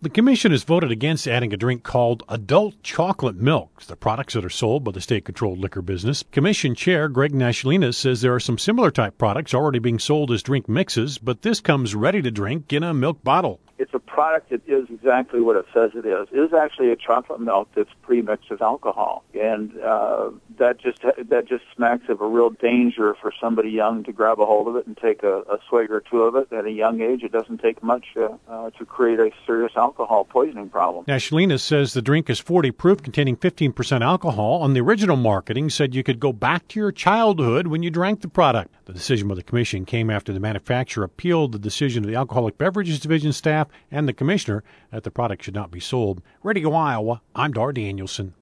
The commission has voted against adding a drink called adult chocolate milk to the products that are sold by the state-controlled liquor business. Commission Chair Greg Nashlinas says there are some similar type products already being sold as drink mixes, but this comes ready to drink in a milk bottle. It's a product that is exactly what it says it is. It is actually a chocolate milk that's pre-mixed with alcohol, and that just smacks of a real danger for somebody young to grab a hold of it and take a swig or two of it. At a young age, it doesn't take much to create a serious alcohol poisoning problem. Nashlinas says the drink is 40 proof, containing 15% alcohol. On the original marketing said you could go back to your childhood when you drank the product. The decision by the commission came after the manufacturer appealed the decision of the Alcoholic Beverages Division staff and the commissioner that the product should not be sold. Radio Iowa, I'm Dar Danielson.